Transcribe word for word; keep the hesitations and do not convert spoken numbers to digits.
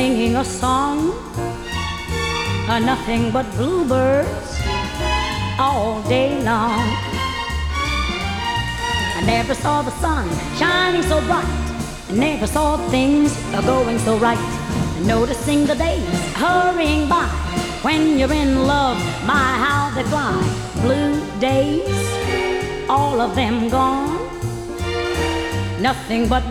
singing a song, uh, nothing but bluebirds all day long. I never saw the sun shining so bright, I never saw things going so right. Noticing the days hurrying by, when you're in love, my how they fly. Blue days, all of them gone, nothing but